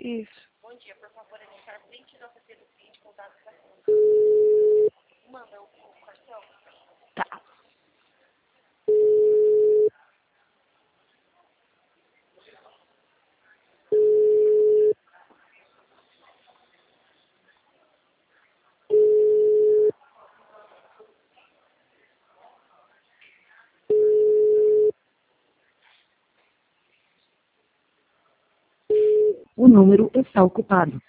Isso. Bom dia, por favor, anexar print do app do cliente com dados da conta. Manda o cartão. Tá. O número está ocupado.